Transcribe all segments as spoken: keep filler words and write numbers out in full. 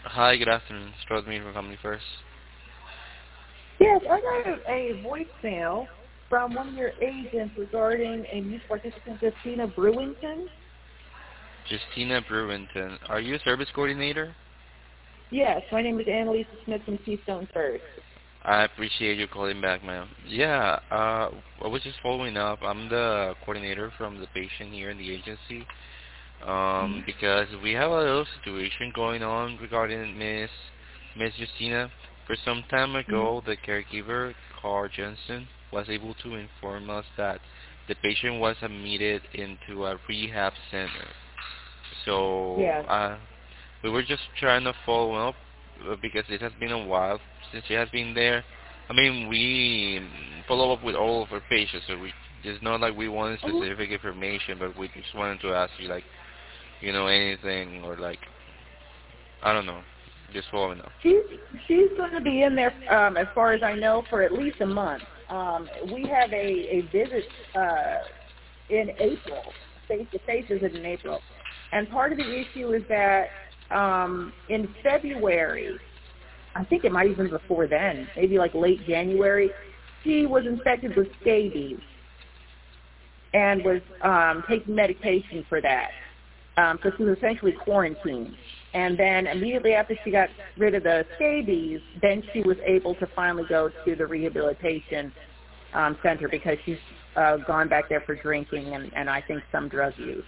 Hi, good afternoon. It's Rodney from Family First. Yes, I got a, a voicemail from one of your agents regarding a new participant, Justina Brewington. Justina Brewington. Are you a service coordinator? Yes, my name is Annalisa Smith from Keystone First. I appreciate you calling back, ma'am. Yeah, uh, I was just following up. I'm the coordinator from the patient here in the agency. Um, Mm-hmm. because we have a little situation going on regarding Miss Miss Justina. For some time ago, Mm-hmm. the caregiver, Carl Jensen, was able to inform us that the patient was admitted into a rehab center. So Yes. uh, we were just trying to follow up uh, because it has been a while since she has been there. I mean, we follow up with all of our patients, so we it's not like we wanted Mhm. specific information, but we just wanted to ask you, like, you know, anything or like, I don't know, just following up. She's she's going to be in there, um, as far as I know, for at least a month. Um, we have a a visit uh, in April, face to face visit in April, and part of the issue is that um, in February, I think it might even be before then, maybe like late January, she was infected with scabies and was um, taking medication for that. Um, so she was essentially quarantined. And then immediately after she got rid of the scabies, then she was able to finally go to the rehabilitation um, center because she's uh, gone back there for drinking and, and I think some drug use.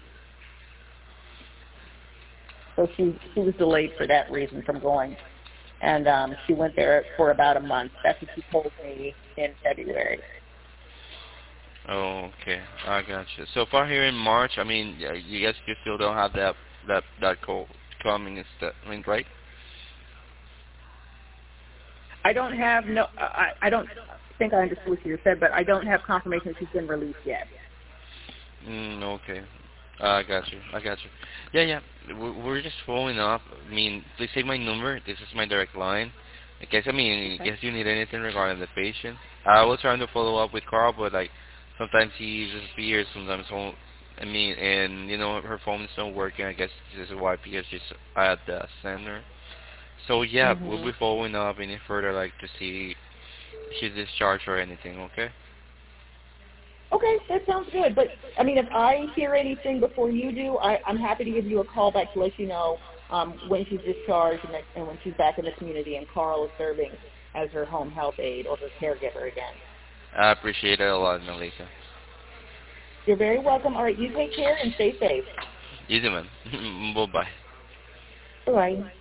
So she, she was delayed for that reason from going. And um, she went there for about a month. That's what she told me in February. Oh, okay, I gotcha. So far here in March, I mean, yeah, you guys you still don't have that that that call coming instead, I mean, right? I don't have no. I, I don't think I understood what you said, but I don't have confirmation she's been released yet. Mm, okay. I got you. I got you. Yeah, yeah. We're we're just following up. I mean, please save my number. This is my direct line. I guess, I mean, in Okay. case you need anything regarding the patient. I was trying to follow up with Carl, but, like, sometimes he disappears, sometimes home, I mean, and, you know, her phone is not working. I guess this is why, because she's at the center. So, yeah, we'll Mhm. be following up any further, like, to see if she's discharged or anything, okay? Okay, that sounds good. But I mean, if I hear anything before you do, I, I'm happy to give you a call back to let you know um, when she's discharged and, that, and when she's back in the community and Carl is serving as her home health aide or her caregiver again. I appreciate it a lot, Melissa. You're very welcome. All right, you take care and stay safe. Easy, man. Bye-bye. Bye.